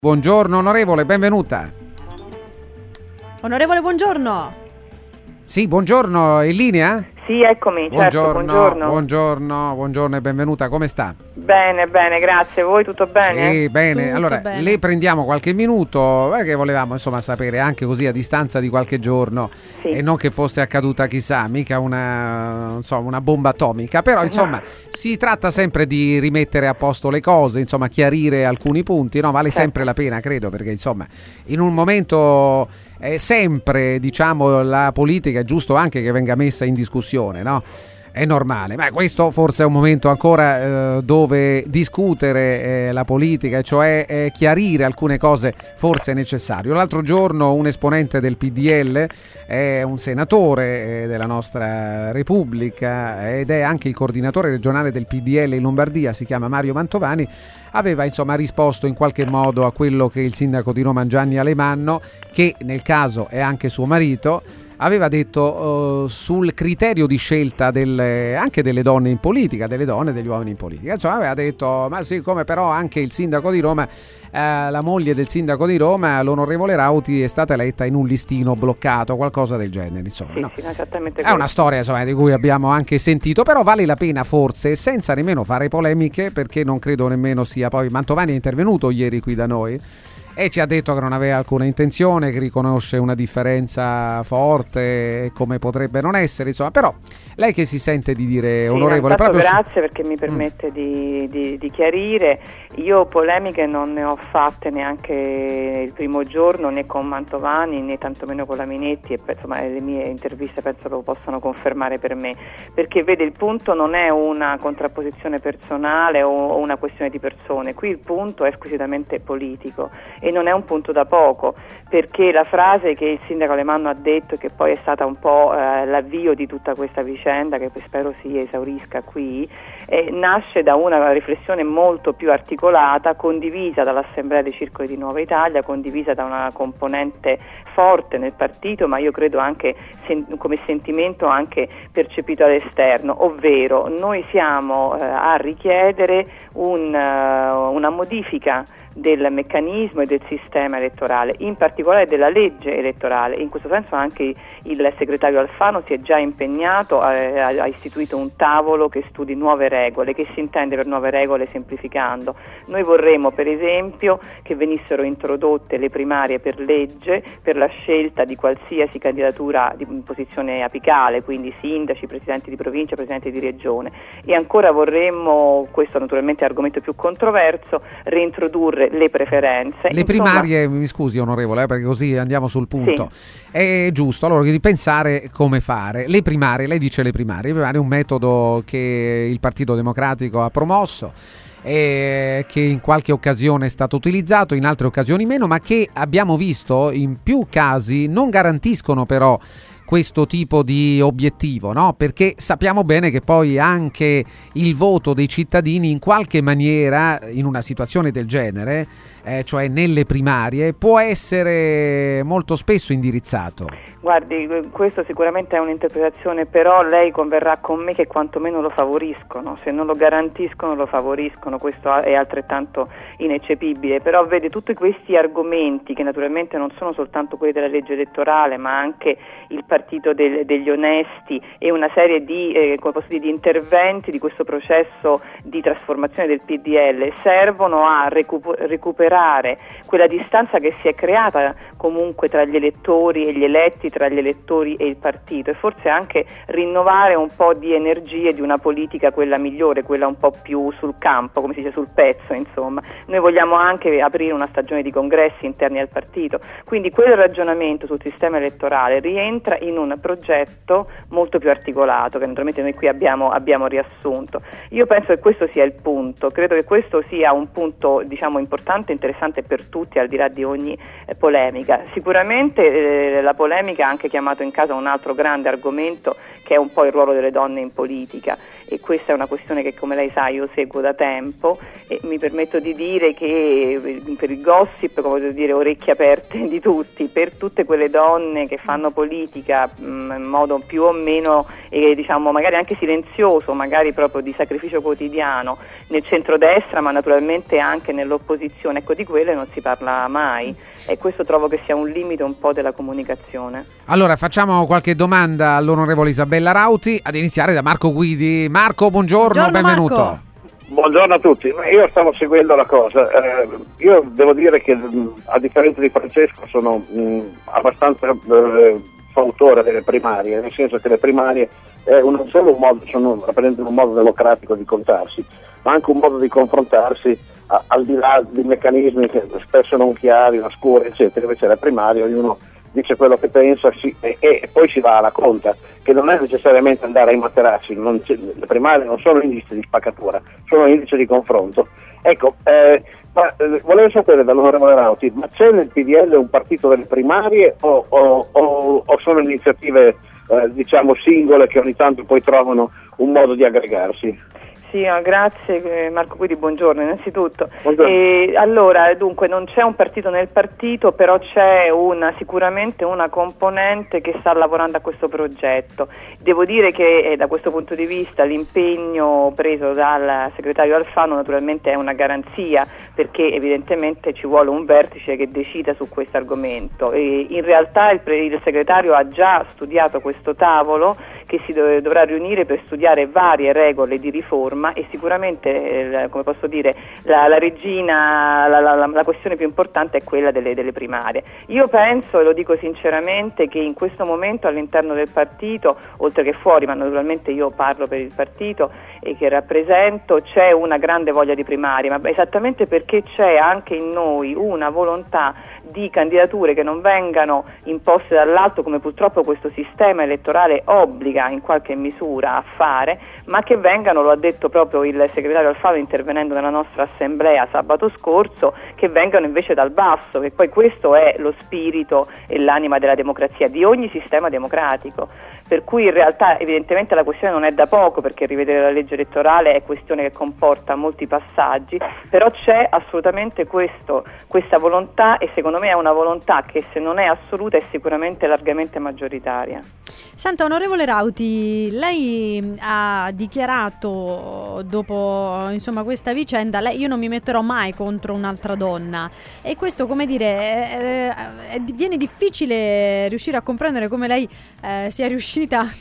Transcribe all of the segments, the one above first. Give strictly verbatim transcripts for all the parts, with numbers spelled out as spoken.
Buongiorno onorevole, benvenuta. Onorevole, buongiorno. Sì, buongiorno, è in linea? Sì, eccomi, Buongiorno, certo, buongiorno. buongiorno, buongiorno e benvenuta, come sta? Bene, bene, grazie. Voi tutto bene? Sì, bene. Tutto allora, bene. le prendiamo qualche minuto perché volevamo insomma sapere anche così a distanza di qualche giorno, Sì. e non che fosse accaduta chissà, mica una, insomma, una bomba atomica, però insomma No. si tratta sempre di rimettere a posto le cose, insomma chiarire alcuni punti, no? Vale Certo. sempre la pena, credo, perché insomma in un momento è sempre, diciamo, la politica è giusto anche che venga messa in discussione, no? È normale, ma questo forse è un momento ancora eh, dove discutere eh, la politica, cioè eh, chiarire alcune cose forse è necessario. L'altro giorno un esponente del P D L, è un senatore eh, della nostra Repubblica ed è anche il coordinatore regionale del P D L in Lombardia, si chiama Mario Mantovani, aveva insomma risposto in qualche modo a quello che il sindaco di Roma Gianni Alemanno, che nel caso è anche suo marito, aveva detto uh, sul criterio di scelta delle, anche delle donne in politica, delle donne e degli uomini in politica. Insomma, aveva detto, ma siccome però anche il sindaco di Roma, eh, la moglie del sindaco di Roma, l'onorevole Rauti, è stata eletta in un listino bloccato, qualcosa del genere. Insomma, Sì, no? sì, no, esattamente È una questo. storia insomma, di cui abbiamo anche sentito, però vale la pena forse, senza nemmeno fare polemiche, perché non credo nemmeno sia poi... Mantovani è intervenuto ieri qui da noi e ci ha detto che non aveva alcuna intenzione, che riconosce una differenza forte come potrebbe non essere, insomma, però lei che si sente di dire, Sì, onorevole, intanto proprio su- grazie perché mi permette mm. di, di, di chiarire. Io polemiche non ne ho fatte neanche il primo giorno, né con Mantovani né tantomeno con la Minetti, e insomma le mie interviste penso lo possano confermare per me, perché vede, il punto non è una contrapposizione personale o una questione di persone, qui il punto è squisitamente politico e non è un punto da poco, perché la frase che il sindaco Alemanno ha detto, che poi è stata un po' eh, l'avvio di tutta questa vicenda, che spero si esaurisca qui, eh, nasce da una riflessione molto più articolata, condivisa dall'Assemblea dei Circoli di Nuova Italia, condivisa da una componente forte nel partito, ma io credo anche sen- come sentimento anche percepito all'esterno, ovvero noi siamo eh, a richiedere un, uh, una modifica del meccanismo e del sistema elettorale, in particolare della legge elettorale. In questo senso anche il segretario Alfano si è già impegnato, eh, ha istituito un tavolo che studi nuove regole. Che si intende per nuove regole semplificando? Noi vorremmo per esempio che venissero introdotte le primarie per legge per la scelta di qualsiasi candidatura di posizione apicale, quindi sindaci, presidenti di provincia, presidenti di regione, e ancora vorremmo, questo naturalmente è argomento più controverso, reintrodurre le preferenze. Le primarie, mi scusi onorevole, eh, perché così andiamo sul punto. Sì. È giusto allora di pensare come fare. Le primarie, lei dice le primarie, le primarie è un metodo che il Partito Democratico ha promosso, e che in qualche occasione è stato utilizzato, in altre occasioni meno, ma che abbiamo visto in più casi non garantiscono però questo tipo di obiettivo, no? Perché sappiamo bene che poi anche il voto dei cittadini in qualche maniera in una situazione del genere, eh, cioè nelle primarie, può essere molto spesso indirizzato. Guardi, questo sicuramente è un'interpretazione, però lei converrà con me che quantomeno lo favoriscono, se non lo garantiscono lo favoriscono, questo è altrettanto ineccepibile. Però vede, tutti questi argomenti, che naturalmente non sono soltanto quelli della legge elettorale, ma anche il partito del, degli onesti e una serie di, eh, come posso dire, di interventi di questo processo di trasformazione del P D L, servono a recu- recuperare quella distanza che si è creata comunque tra gli elettori e gli eletti, tra gli elettori e il partito, e forse anche rinnovare un po' di energie di una politica, quella migliore, quella un po' più sul campo, come si dice, sul pezzo, insomma. Noi vogliamo anche aprire una stagione di congressi interni al partito, quindi quel ragionamento sul sistema elettorale rientra in un progetto molto più articolato, che naturalmente noi qui abbiamo, abbiamo riassunto. Io penso che questo sia il punto, credo che questo sia un punto, diciamo, importante e interessante per tutti, al di là di ogni eh, polemica. Sicuramente eh, la polemica ha anche chiamato in causa un altro grande argomento, che è un po' il ruolo delle donne in politica, e questa è una questione che, come lei sa, io seguo da tempo, e mi permetto di dire che per il gossip, come devo dire, orecchie aperte di tutti, per tutte quelle donne che fanno politica mh, in modo più o meno eh, diciamo magari anche silenzioso, magari proprio di sacrificio quotidiano nel centrodestra, ma naturalmente anche nell'opposizione, ecco, di quelle non si parla mai, e questo trovo che sia un limite un po' della comunicazione. Allora facciamo qualche domanda all'onorevole Isabella Rauti, ad iniziare da Marco Guidi. Marco, buongiorno, buongiorno benvenuto. Marco. Buongiorno a tutti. Io stavo seguendo la cosa, eh, io devo dire che a differenza di Francesco sono mh, abbastanza eh, fautore delle primarie, nel senso che le primarie è non solo un modo, sono, rappresentano un modo democratico di contarsi, ma anche un modo di confrontarsi a, al di là di meccanismi che spesso non chiari, oscuri, eccetera. Invece le primarie ognuno dice quello che pensa, sì, e, e poi si va alla conta, che non è necessariamente andare ai materassi, non le primarie non sono indici di spaccatura, sono indici di confronto. Ecco, eh, ma, eh, volevo sapere dall'onorevole Rauti, ma c'è nel P D L un partito delle primarie o, o, o, o sono iniziative eh, diciamo singole che ogni tanto poi trovano un modo di aggregarsi? Sì, grazie Marco, quindi buongiorno innanzitutto. Buongiorno. E, allora, dunque non c'è un partito nel partito, però c'è una, sicuramente una componente che sta lavorando a questo progetto. Devo dire che eh, da questo punto di vista l'impegno preso dal segretario Alfano naturalmente è una garanzia, perché evidentemente ci vuole un vertice che decida su questo argomento. E in realtà il, pre- il segretario ha già studiato questo tavolo che si dov- dovrà riunire per studiare varie regole di riforma, e sicuramente, eh, come posso dire, la, la regina, la, la, la questione più importante è quella delle, delle primarie. Io penso, e lo dico sinceramente, che in questo momento all'interno del partito, oltre che fuori, ma naturalmente io parlo per il partito e che rappresento, c'è una grande voglia di primarie, ma esattamente perché c'è anche in noi una volontà di candidature che non vengano imposte dall'alto, come purtroppo questo sistema elettorale obbliga in qualche misura a fare, ma che vengano, lo ha detto proprio il segretario Alfano intervenendo nella nostra assemblea sabato scorso, che vengano invece dal basso, che poi questo è lo spirito e l'anima della democrazia, di ogni sistema democratico. Per cui in realtà evidentemente la questione non è da poco, perché rivedere la legge elettorale è questione che comporta molti passaggi, però c'è assolutamente questo, questa volontà, e secondo me è una volontà che, se non è assoluta, è sicuramente largamente maggioritaria. Senta, onorevole Rauti, lei ha dichiarato dopo insomma questa vicenda, lei, io non mi metterò mai contro un'altra donna, e questo, come dire, è, è, viene difficile riuscire a comprendere come lei eh, sia riuscita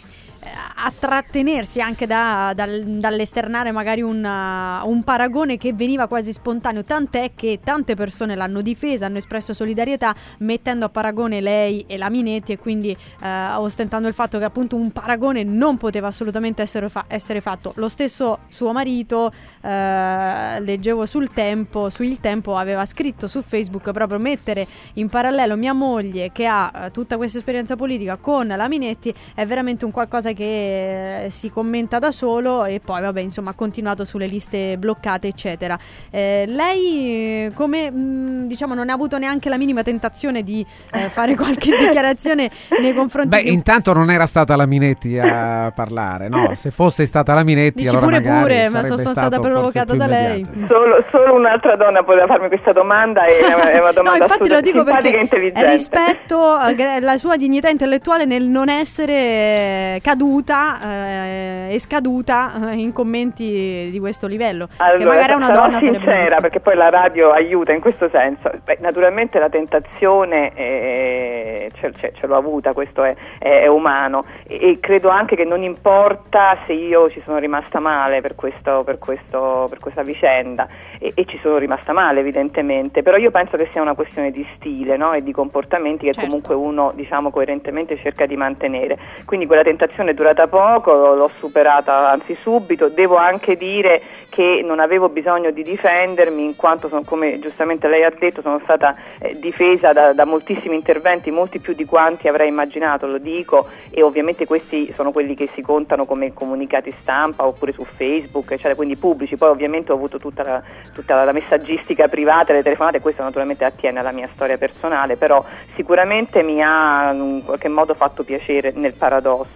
a trattenersi anche da, dal, dall'esternare magari un, uh, un paragone che veniva quasi spontaneo, tant'è che tante persone l'hanno difesa, hanno espresso solidarietà mettendo a paragone lei e la Minetti, e quindi uh, ostentando il fatto che appunto un paragone non poteva assolutamente essere, fa- essere fatto. Lo stesso suo marito, uh, leggevo sul Tempo, su Il Tempo, aveva scritto su Facebook proprio: mettere in parallelo mia moglie che ha uh, tutta questa esperienza politica con la Minetti è veramente un qualcosa che eh, si commenta da solo, e poi vabbè insomma ha continuato sulle liste bloccate eccetera. Eh, lei come mh, diciamo non ha avuto neanche la minima tentazione di eh, fare qualche dichiarazione nei confronti Beh, di... intanto non era stata la Minetti a parlare, no? Se fosse stata la Minetti, dici allora pure magari pure, ma sarebbe sono stata provocata da lei. Solo, solo un'altra donna poteva farmi questa domanda, e è una domanda no, infatti lo dico simpatica e perché intelligente. rispetto alla sua dignità intellettuale nel non essere caduta eh, e scaduta eh, in commenti di questo livello, allora, che magari è una sarò donna sincera, perché poi la radio aiuta in questo senso. Beh, naturalmente la tentazione eh, ce, ce, ce l'ho avuta, questo è, è, è umano, e, e credo anche che non importa se io ci sono rimasta male per, questo, per, questo, per questa vicenda, e, e ci sono rimasta male evidentemente, però io penso che sia una questione di stile, no? E di comportamenti che certo. comunque uno, diciamo, coerentemente cerca di mantenere. Quindi quella tentazione è durata poco, l'ho superata anzi subito. Devo anche dire che non avevo bisogno di difendermi, in quanto sono, come giustamente lei ha detto, sono stata eh, difesa da, da moltissimi interventi, molti più di quanti avrei immaginato, lo dico, e ovviamente questi sono quelli che si contano come comunicati stampa oppure su Facebook, eccetera, quindi pubblici. Poi ovviamente ho avuto tutta la, tutta la messaggistica privata, le telefonate, questo naturalmente attiene alla mia storia personale, però sicuramente mi ha in qualche modo fatto piacere nel paradosso.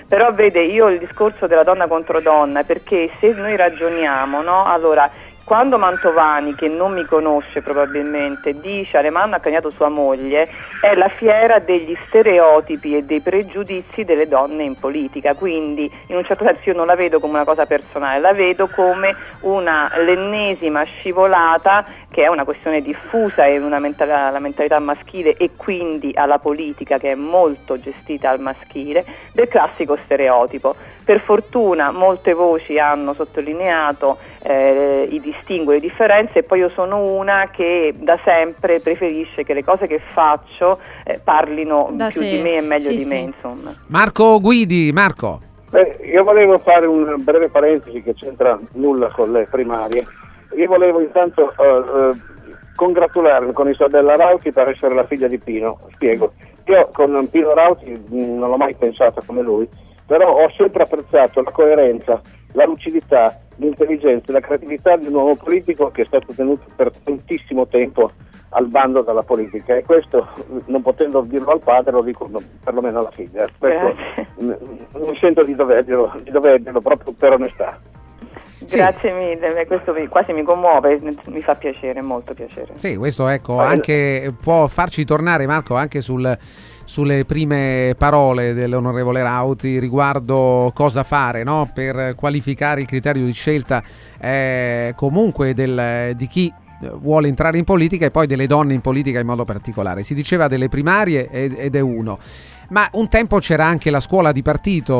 Però vede, io il discorso della donna contro donna, perché se noi ragioniamo, no? Allora, quando Mantovani, che non mi conosce probabilmente, dice Alemanno ha cagnato sua moglie, è la fiera degli stereotipi e dei pregiudizi delle donne in politica, quindi in un certo senso io non la vedo come una cosa personale, la vedo come una l'ennesima scivolata, che è una questione diffusa e una mentalità, la mentalità maschile e quindi alla politica, che è molto gestita al maschile, del classico stereotipo. Per fortuna molte voci hanno sottolineato eh, i distinguo, le differenze, e poi io sono una che da sempre preferisce che le cose che faccio eh, parlino da più sé. Di me e meglio sì, di sì. me, insomma. Marco Guidi, Marco. Beh, io volevo fare un breve parentesi che c'entra nulla con le primarie. Io volevo intanto uh, uh, congratularmi con Isabella Rauti per essere la figlia di Pino. Spiego. Io con Pino Rauti mh, non l'ho mai pensata come lui, però ho sempre apprezzato la coerenza, la lucidità, l'intelligenza e la creatività di un uomo politico che è stato tenuto per tantissimo tempo al bando dalla politica, e questo, non potendo dirlo al padre, lo dico perlomeno alla figlia. Questo mi sento di doverglielo, di doverglielo proprio per onestà. Grazie sì. mille, questo quasi mi commuove, mi fa piacere, molto piacere. Sì, questo ecco anche può farci tornare, Marco, anche sul, sulle prime parole dell'onorevole Rauti riguardo cosa fare, no? Per qualificare il criterio di scelta eh, comunque del, di chi vuole entrare in politica e poi delle donne in politica in modo particolare. Si diceva delle primarie ed, ed è uno. Ma un tempo c'era anche la scuola di partito,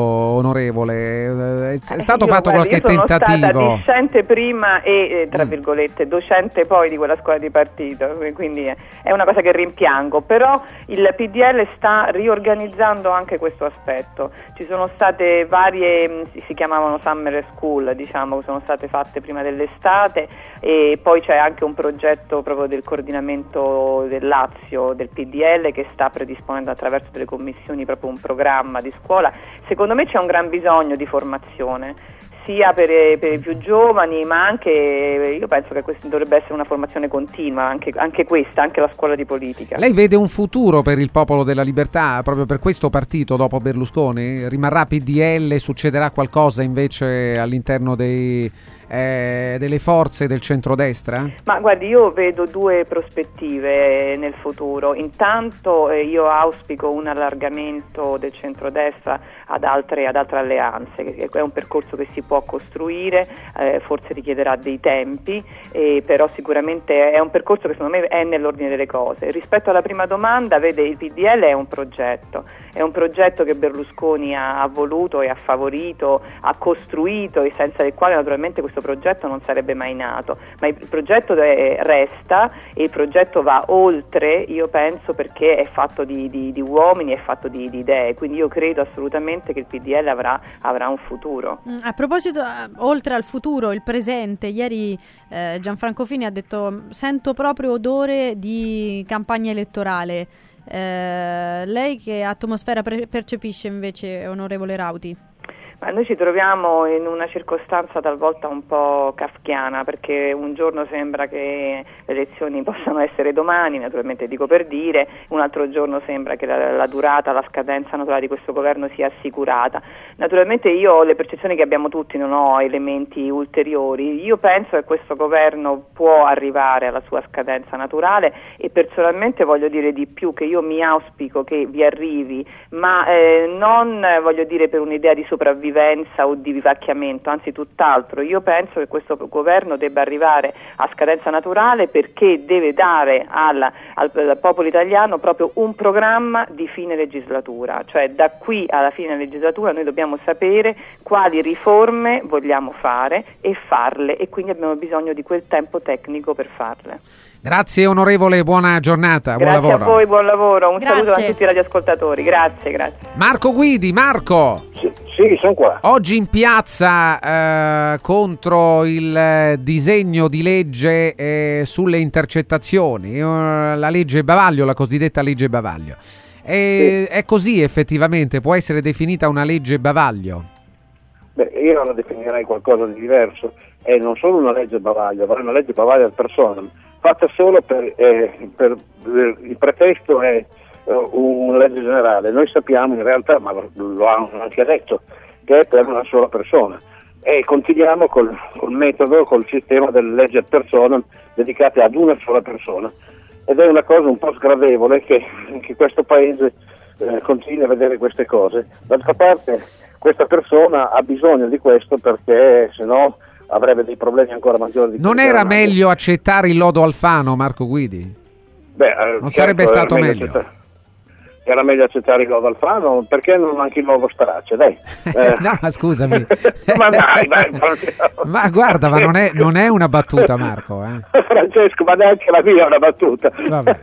onorevole, è stato io, fatto guarda, qualche io sono tentativo? Sono stata discente prima e, eh, tra mm. virgolette, docente poi di quella scuola di partito, quindi è una cosa che rimpiango, però il P D L sta riorganizzando anche questo aspetto. Ci sono state varie, si chiamavano summer school, diciamo, che sono state fatte prima dell'estate, e poi c'è anche un progetto proprio del coordinamento del Lazio, del P D L, che sta predisponendo attraverso delle commissioni proprio un programma di scuola. Secondo me c'è un gran bisogno di formazione sia per, per i più giovani, ma anche io penso che questa dovrebbe essere una formazione continua, anche, anche questa, anche la scuola di politica. Lei vede un futuro per il Popolo della Libertà proprio per questo partito dopo Berlusconi? Rimarrà P D L? Succederà qualcosa invece all'interno dei Eh, delle forze del centrodestra? Ma guardi, io vedo due prospettive nel futuro. Intanto eh, io auspico un allargamento del centrodestra ad altre, ad altre alleanze, che è un percorso che si può costruire, eh, forse richiederà dei tempi, eh, però sicuramente è un percorso che secondo me è nell'ordine delle cose. Rispetto alla prima domanda, vede, il P D L è un progetto, è un progetto che Berlusconi ha, ha voluto e ha favorito, ha costruito, e senza il quale naturalmente questo progetto non sarebbe mai nato, ma il progetto resta, e il progetto va oltre, io penso, perché è fatto di, di, di uomini, è fatto di, di idee, quindi io credo assolutamente che il P D L avrà, avrà un futuro. A proposito, oltre al futuro, il presente, ieri eh, Gianfranco Fini ha detto: sento proprio odore di campagna elettorale. Eh, lei che atmosfera pre- percepisce invece, onorevole Rauti? Ma noi ci troviamo in una circostanza talvolta un po' kafkiana, perché un giorno sembra che le elezioni possano essere domani, naturalmente dico per dire, un altro giorno sembra che la, la durata, la scadenza naturale di questo governo sia assicurata. Naturalmente io ho le percezioni che abbiamo tutti, non ho elementi ulteriori. Io penso che questo governo può arrivare alla sua scadenza naturale, e personalmente voglio dire di più, che io mi auspico che vi arrivi, ma eh, non voglio dire per un'idea di sopravvivenza o di vivacchiamento, anzi tutt'altro. Io penso che questo governo debba arrivare a scadenza naturale, perché deve dare al, al, al popolo italiano proprio un programma di fine legislatura, cioè da qui alla fine legislatura noi dobbiamo sapere quali riforme vogliamo fare e farle, e quindi abbiamo bisogno di quel tempo tecnico per farle. Grazie onorevole, buona giornata, grazie buon lavoro. A voi, buon lavoro, un grazie. Saluto a tutti i radioascoltatori, grazie, grazie. Marco Guidi, Marco. Sì, sì, sono qua. Oggi in piazza eh, contro il eh, disegno di legge eh, sulle intercettazioni, eh, la legge Bavaglio, la cosiddetta legge Bavaglio. E, sì. È così effettivamente? Può essere definita una legge Bavaglio? Beh, io la definirei qualcosa di diverso. È non solo una legge Bavaglio, ma è una legge Bavaglio ad personam, fatta solo per, eh, per eh, il pretesto è uh, una legge generale. Noi sappiamo in realtà, ma lo, lo hanno anche detto, che è per una sola persona, e continuiamo col, col metodo, col sistema delle leggi ad personam dedicate ad una sola persona, ed è una cosa un po' sgradevole che, che questo paese eh, continui a vedere queste cose. D'altra parte questa persona ha bisogno di questo, perché se no avrebbe dei problemi ancora maggiori. Di non era meglio accettare il lodo Alfano, Marco Guidi? Beh, eh, non certo, sarebbe stato meglio? meglio. Accettare. Era meglio accettare il lodo Alfano, perché non anche il lodo Starace, dai. Eh. No, ma scusami. ma dai, dai, ma guarda, ma non è, non è una battuta, Marco. Eh. Francesco, ma neanche la mia è una battuta. Va bene,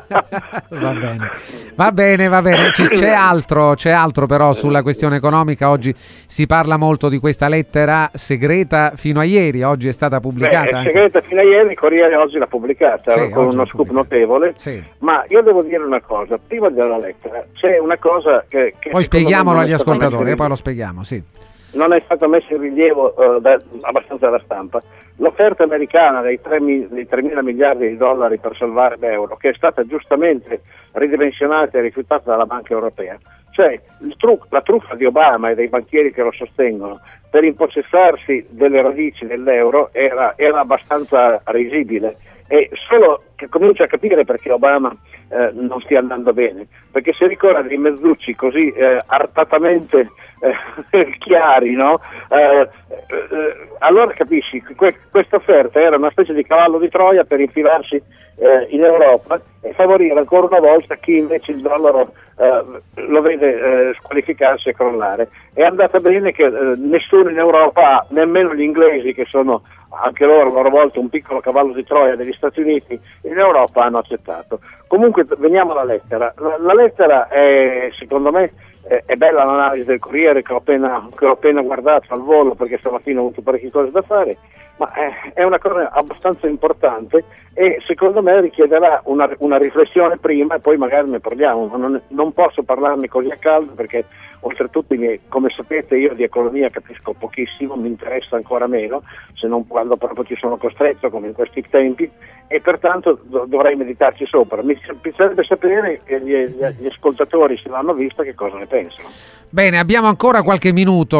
va bene, va bene, va bene. C'è altro, c'è altro però sulla questione economica. Oggi si parla molto di questa lettera segreta fino a ieri, oggi è stata pubblicata. Beh, è segreta fino a ieri, il Corriere oggi l'ha pubblicata, sì, con uno scoop notevole, sì. Ma io devo dire una cosa, prima della lettera c'è una cosa che, che poi spieghiamolo agli ascoltatori e poi lo spieghiamo, sì. Non è stato messo in rilievo uh, da, abbastanza dalla stampa l'offerta americana dei tremila miliardi di dollari per salvare l'euro, che è stata giustamente ridimensionata e rifiutata dalla Banca Europea. Cioè il tru- la truffa di Obama e dei banchieri che lo sostengono per impossessarsi delle radici dell'euro era, era abbastanza risibile, e solo che comincia a capire perché Obama eh, non stia andando bene, perché si ricorda dei mezzucci così eh, artatamente eh, chiari, no? Eh, eh, allora capisci, que- questa offerta era una specie di cavallo di Troia per infilarsi eh, in Europa e favorire ancora una volta chi invece il dollaro eh, lo vede eh, squalificarsi e crollare. È andata bene che eh, nessuno in Europa, nemmeno gli inglesi, che sono anche loro a loro volta un piccolo cavallo di Troia degli Stati Uniti, in Europa hanno accettato. Comunque veniamo alla lettera. La, la lettera è, secondo me, è, è bella l'analisi del Corriere che ho appena, che ho appena guardato al volo, perché stamattina ho avuto parecchie cose da fare, ma è, è una cosa abbastanza importante e secondo me richiederà una, una riflessione prima e poi magari ne parliamo, ma non, non posso parlarne così a caldo, perché oltretutto, come sapete, io di economia capisco pochissimo, mi interessa ancora meno, se non quando proprio ci sono costretto come in questi tempi, e pertanto do- dovrei meditarci sopra. Mi piacerebbe sapere che gli, gli ascoltatori, se l'hanno vista, che cosa ne pensano. Bene, abbiamo ancora qualche minuto,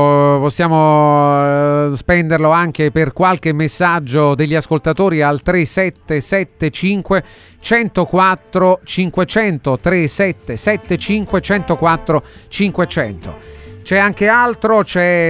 possiamo uh, spenderlo anche per qualche messaggio degli ascoltatori al tre sette sette cinque uno zero quattro cinquecento, tre sette sette cinque uno zero quattro cinquecento. C'è anche altro, c'è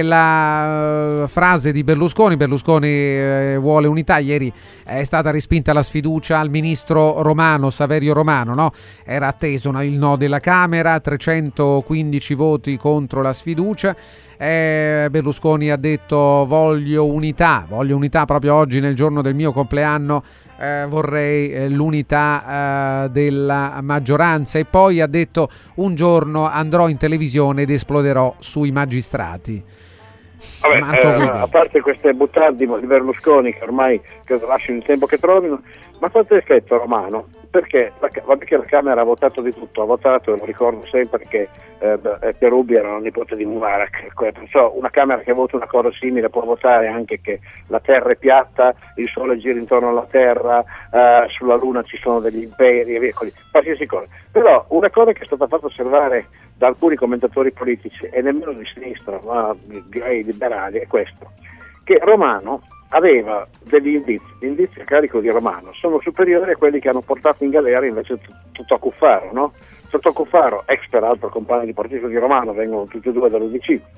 la uh, frase di Berlusconi. Berlusconi eh, vuole unità. Ieri è stata respinta la sfiducia al ministro Romano, Saverio Romano, no? Era atteso no, il no della Camera, trecentoquindici voti contro la sfiducia. Eh, Berlusconi ha detto voglio unità, voglio unità proprio oggi nel giorno del mio compleanno. Eh, vorrei eh, l'unità eh, della maggioranza, e poi ha detto un giorno andrò in televisione ed esploderò sui magistrati. Vabbè, eh, a parte queste buttardi di Berlusconi che ormai credo lasciano il tempo che trovino, ma quanto è effetto Romano? Perché la, vabbè che la Camera ha votato di tutto, ha votato, e lo ricordo sempre, che eh, Pierubi era un nipote di Mubarak, perciò una Camera che vota una cosa simile può votare anche che la Terra è piatta, il Sole gira intorno alla Terra, eh, sulla Luna ci sono degli imperi e via così, qualsiasi cosa. Però una cosa che è stata fatta osservare da alcuni commentatori politici, e nemmeno di sinistra, ma direi liberali, è questo, che Romano aveva degli indizi, gli indizi a carico di Romano sono superiori a quelli che hanno portato in galera invece Totò Cuffaro, no? Totò Cuffaro, ex peraltro compagno di partito di Romano, vengono tutti e due dall'U D C,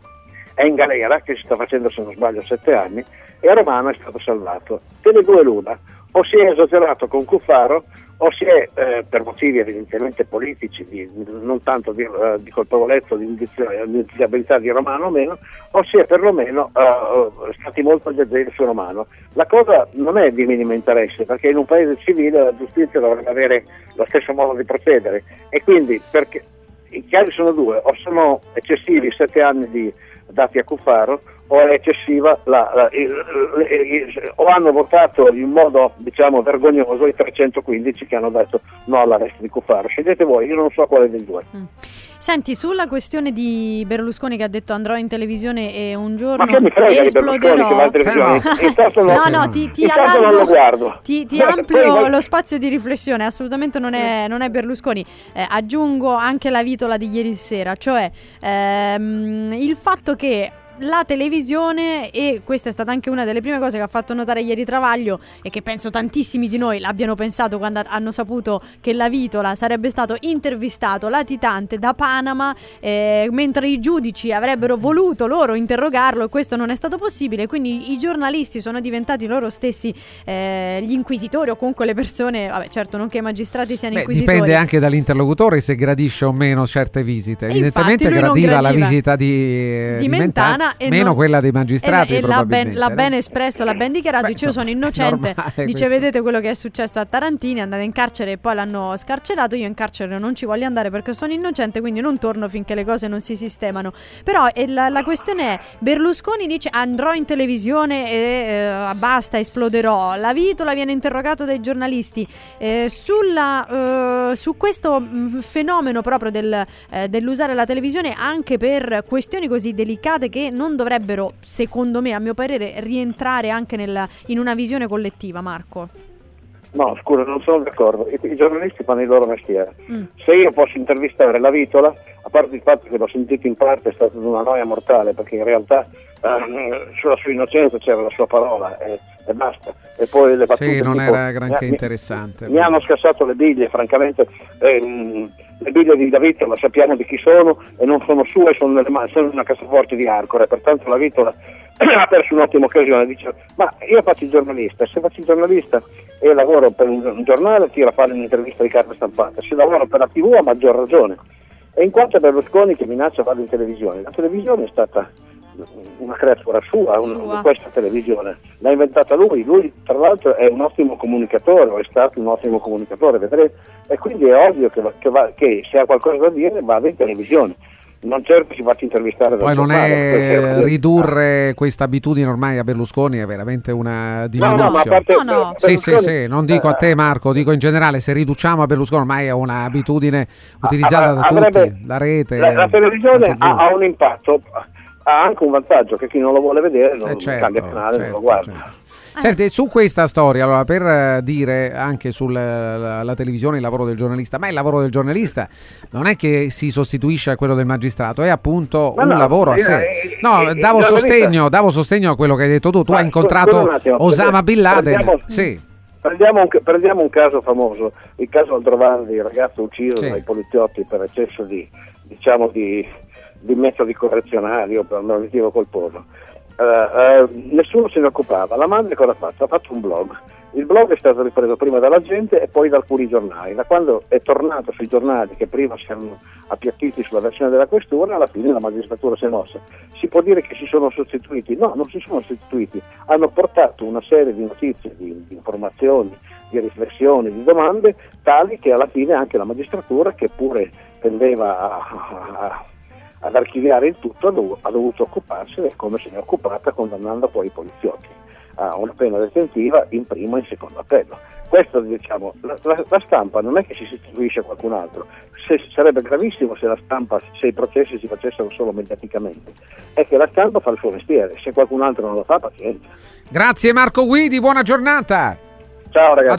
è in galera, che si sta facendo, se non sbaglio, sette anni, e Romano è stato salvato. Delle due l'una, o si è esagerato con Cuffaro, o si è, eh, per motivi evidentemente politici, di, non tanto di, uh, di colpevolezza, di indiziabilità di Romano o meno, o si è perlomeno uh, stati molto leggeri su Romano. La cosa non è di minimo interesse, perché in un paese civile la giustizia dovrebbe avere lo stesso modo di procedere, e quindi perché i casi sono due: o sono eccessivi sette anni di dati a Cuffaro, o è eccessiva la, la, il, il, il, o hanno votato in modo diciamo vergognoso i trecentoquindici che hanno detto no all'arresto di Cuffaro. Scegliete voi, io non so quale dei due. Mm. Senti, sulla questione di Berlusconi che ha detto andrò in televisione e un giorno Ma che mi frega esploderò. Di che va in televisione? No, no, no, ti, ti allargo, non lo guardo. ti, ti amplio lo spazio di riflessione, assolutamente non è, non è Berlusconi. Eh, aggiungo anche la vitola di ieri sera, cioè ehm, il fatto che la televisione, e questa è stata anche una delle prime cose che ha fatto notare ieri Travaglio e che penso tantissimi di noi l'abbiano pensato quando hanno saputo che la Vitola sarebbe stato intervistato latitante da Panama, eh, mentre i giudici avrebbero voluto loro interrogarlo e questo non è stato possibile, quindi i giornalisti sono diventati loro stessi eh, gli inquisitori o comunque le persone, vabbè certo non che i magistrati siano Beh, inquisitori. dipende anche dall'interlocutore se gradisce o meno certe visite, E evidentemente infatti lui non gradiva la gradiva visita di, di di Mentana e meno non, quella dei magistrati, e, e l'ha ben, l'ha no? ben espresso, l'ha ben dichiarato. Beh, dice io sono insomma, innocente, normale dice questo. vedete quello che è successo a Tarantini, è andato in carcere e poi l'hanno scarcerato, io in carcere non ci voglio andare perché sono innocente, quindi non torno finché le cose non si sistemano. Però eh, la, la questione è, Berlusconi dice andrò in televisione e eh, basta, esploderò. La Vitola viene interrogato dai giornalisti eh, sulla, eh, su questo mh, fenomeno proprio del, eh, dell'usare la televisione anche per questioni così delicate che non dovrebbero, secondo me, a mio parere, rientrare anche nel, in una visione collettiva. Marco? No, scusa, non sono d'accordo. I, i giornalisti fanno il loro mestiere. Mm. Se io posso intervistare la Vitola, a parte il fatto che l'ho sentito in parte, è stata una noia mortale, perché in realtà eh, sulla sua innocenza c'era la sua parola e, e basta. E poi le battute Sì, non tipo, era granché mi, interessante. Mi, mi hanno scassato le biglie, francamente. Ehm, le biglie di La Vitola sappiamo di chi sono e non sono sue, sono nelle mani, sono in una cassaforte di Arcore, pertanto la Vitola ha perso un'ottima occasione. Dice, ma io faccio il giornalista, se faccio il giornalista e lavoro per un, un giornale tiro a fare un'intervista di carta stampata, se lavoro per la tivù a maggior ragione. E in quanto a Berlusconi che minaccia vado in televisione, la televisione è stata una creatura sua, un, sua. questa televisione l'ha inventata lui, lui tra l'altro è un ottimo comunicatore, o è stato un ottimo comunicatore, vedrete, e quindi è ovvio che, va, che, va, che se ha qualcosa da dire vada in televisione, non certo si faccia intervistare dal Poi non giornale, è ridurre questa abitudine ormai a Berlusconi è veramente una diminuzione. No, no, ma a parte No, no. Sì, sì, sì, non dico a te Marco, dico in generale, se riduciamo a Berlusconi ormai è un'abitudine utilizzata da avrebbe, tutti, la rete. La, la televisione ha, ha un impatto, ha anche un vantaggio che chi non lo vuole vedere non eh certo, cambia canale, certo, non lo guarda. Certo. Senti, su questa storia, allora, per uh, dire anche sulla la, la televisione il lavoro del giornalista, ma il lavoro del giornalista non è che si sostituisce a quello del magistrato, è appunto ma un no, lavoro a io, sé. io, No, io, davo io, sostegno, davo sostegno a quello che hai detto tu. Tu ma hai incontrato attimo, Osama Bin Laden. Prendiamo, sì. prendiamo, un, prendiamo un caso famoso, il caso Aldrovandi, il ragazzo ucciso Sì. dai poliziotti per eccesso di, diciamo, di, di metodi correzionali o per un motivo colposo. Uh, uh, nessuno se ne occupava. La madre cosa ha fatto? Ha fatto un blog. Il blog è stato ripreso prima dalla gente e poi da alcuni giornali. Da quando è tornato sui giornali che prima si erano appiattiti sulla versione della questura, alla fine la magistratura si è mossa. Si può dire che si sono sostituiti? No, non si sono sostituiti. Hanno portato una serie di notizie, di, di informazioni, di riflessioni, di domande tali che alla fine anche la magistratura, che pure tendeva a, a ad archiviare il tutto, ha, dov- ha dovuto occuparsene come se ne è occupata, condannando poi i poliziotti a una pena detentiva in primo e in secondo appello. Questo, diciamo, la, la, la stampa non è che si sostituisce a qualcun altro, se, sarebbe gravissimo se la stampa, se i processi si facessero solo mediaticamente, è che la stampa fa il suo mestiere, se qualcun altro non lo fa, pazienza. Grazie Marco Guidi, buona giornata. Ciao ragazzi.